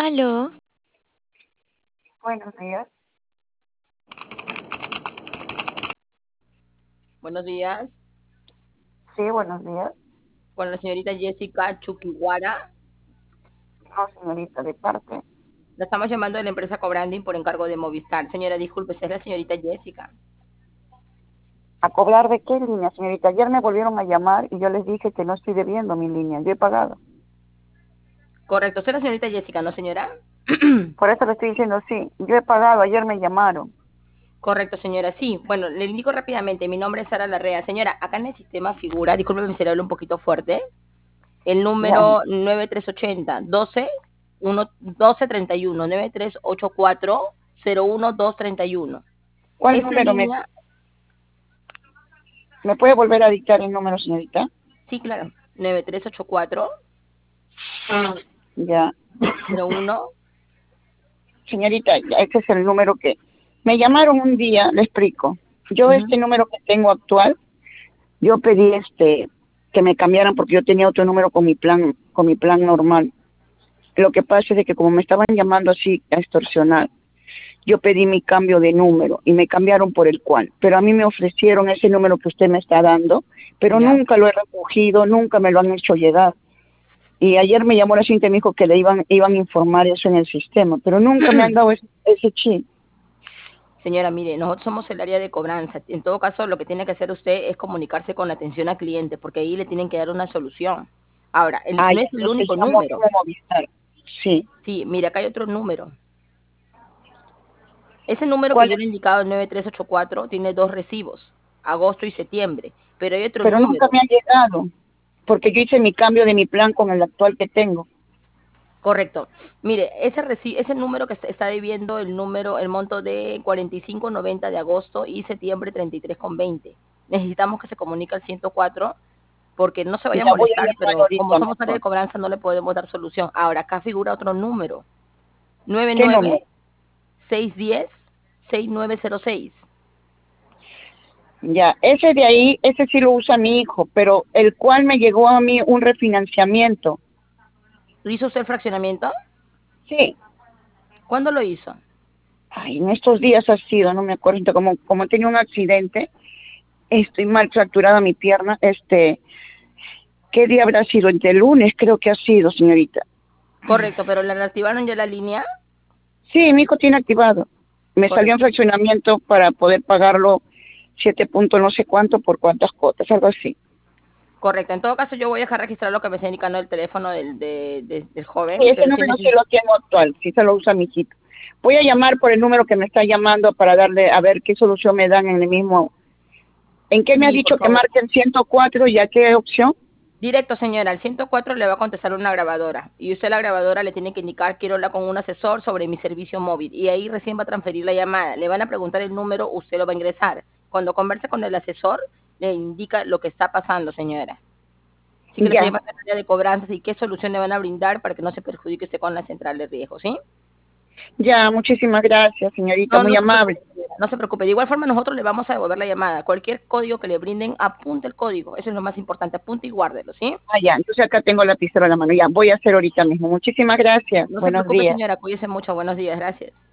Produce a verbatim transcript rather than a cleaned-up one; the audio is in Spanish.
Aló, Buenos días. Buenos días. Sí, buenos días. Con la señorita Jessica Chuquiwara. No, señorita, de parte. La estamos llamando de la empresa Cobranding por encargo de Movistar. Señora, disculpe, esa es la señorita Jessica. ¿A cobrar de qué línea, señorita? Ayer me volvieron a llamar y yo les dije que no estoy debiendo mi línea. Yo he pagado. Correcto, usted es la señorita Jessica, ¿no, señora? Por eso le estoy diciendo sí. Yo he pagado. Ayer me llamaron. Correcto, señora. Sí, bueno, le indico rápidamente. Mi nombre es Sara Larrea. Señora, acá en el sistema figura, disculpe si le hablo un poquito fuerte, el Ya. número nueve tres ocho cero, doce, uno, doce treinta y uno, nueve tres ocho cuatro, cero uno dos treinta y uno. ¿Cuál Esa número me, línea, me puede volver a dictar el número, señorita? sí, claro, nueve tres ocho cuatro, Ya. cero uno. Señorita, ya, ese es el número que... Me llamaron un día, le explico. Yo Ujú. este número que tengo actual, yo pedí este que me cambiaran porque yo tenía otro número con mi plan, con mi plan normal. Lo que pasa es de que como me estaban llamando así a extorsionar, yo pedí mi cambio de número y me cambiaron por el cual. Pero a mí me ofrecieron ese número que usted me está dando, pero Ya. nunca lo he recogido, nunca me lo han hecho llegar. Y ayer me llamó la gente y me dijo que le iban, iban a informar eso en el sistema, pero nunca me han dado ese, ese chip. Señora, mire, nosotros somos el área de cobranza. En todo caso, lo que tiene que hacer usted es comunicarse con la atención al cliente, porque ahí le tienen que dar una solución. Ahora, el- Ah, no ya, es el entonces único llamo número. mismo a Movistar. Sí. Sí, mire, acá hay otro número. Ese número que ¿Cuál yo es? le he indicado, el nueve tres ocho cuatro, tiene dos recibos, agosto y septiembre. Pero hay otro Pero nunca número. me ha llegado, porque yo hice mi cambio de mi plan con el actual que tengo. Correcto. Mire, ese reci- ese número que está está debiendo el número, el monto de cuarenta y cinco noventa de agosto y septiembre treinta y tres con veinte. Necesitamos que se comunique al ciento cuatro porque no se vaya a Ya voy a molestar, llamar pero como ahorita somos área de mejor. cobranza no le podemos dar solución. Ahora, acá figura otro número, ¿Qué número? nueve nueve seis uno cero seis nueve cero seis. Ya, ese de ahí, ese sí lo usa mi hijo, pero el cual me llegó a mí un refinanciamiento. ¿Hizo usted el fraccionamiento? Sí, ¿Cuándo lo hizo? ay, en estos días ha sido, no me acuerdo, como, como tenía un accidente, estoy mal fracturada mi pierna, este, ¿qué día habrá sido? Entre el lunes creo que ha sido, señorita. Correcto, pero ¿le reactivaron ya la línea? Sí, mi hijo tiene activado. Me salió en Correcto. fraccionamiento para poder pagarlo siete puntos no sé cuánto por cuántas cuotas, algo así. Correcto. En todo caso, yo voy a dejar registrar lo que me está indicando el teléfono del, de- de- del Sí, joven, ese pero sí número sí necesito. lo tengo actual, sí se lo usa mi hijito. Voy a llamar por el número que me está llamando para darle a ver qué solución me dan en el mismo. ¿En qué me ha Sí, por dicho que favor. marque el ciento cuatro y a qué opción? Directo, señora, al ciento cuatro le va a contestar una grabadora y usted a la grabadora le tiene que indicar quiero hablar con un asesor sobre mi servicio móvil y ahí recién va a transferir la llamada. Le van a preguntar el número, usted lo va a ingresar. Cuando converse con el asesor, le indica lo que está pasando, señora. Así que le estoy Ya, llamando al área de cobranzas y qué solución le van a brindar para que no se perjudique usted con la central de riesgo, ¿sí? ya, muchísimas gracias, señorita, No, muy no se amable. preocupe, señora, no se preocupe. De igual forma nosotros le vamos a devolver la llamada. Cualquier código que le brinden, apunte el código. Eso es lo más importante. Apunte y guárdelo, ¿sí? Ah, ya, entonces acá tengo la pizarra en la mano, ya, voy a hacer ahorita mismo. Muchísimas gracias, No se buenos preocupe, días. señora. Cuídese mucho. Buenos días. Gracias.